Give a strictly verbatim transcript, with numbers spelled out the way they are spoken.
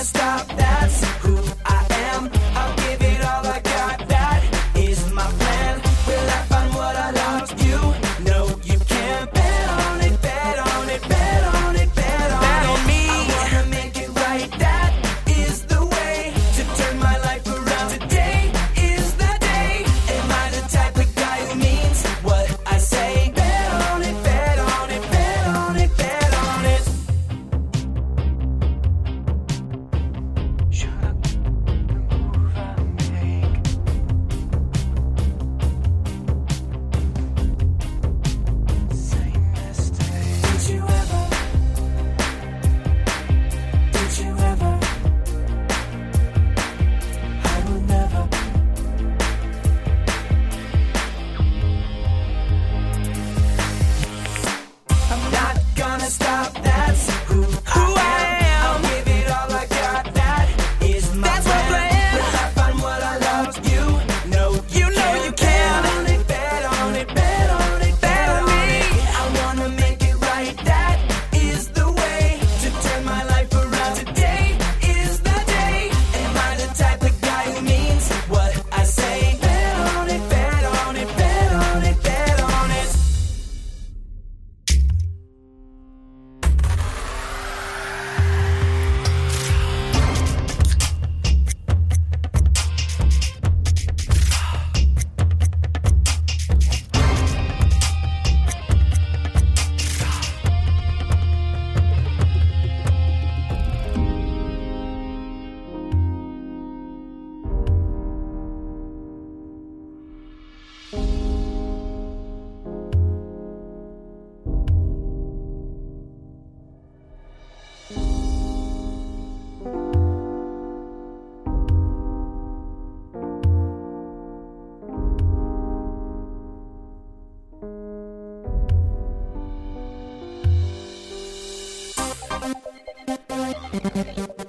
stop, that's who I am. I'll give it all I got, that is my plan. Will I find what I lost? You know you can. Bet on it, bet on it, bet on it, bet on bet it. On me. I wanna make it right, that is the way to turn my life around. Today is the day. Am I the type of guy who means what I say? Bet on it, bet on it, bet on it, bet on it. Shut up, the move I make. Same mistake. Did you ever? Did you ever? I will never. I'm not gonna stop, that's who, who I am. I'll give it all I got, that is my that's plan. My plan. Will I find what I lost? You know you, you know can. You can. Bet on it, bet on it, bet on it, bet on me. I wanna make it right, that is the way to turn my life around. Today is the day. Am I the type of guy who means what I say? Bet on it, bet on it, bet on it, bet on it. Thank you.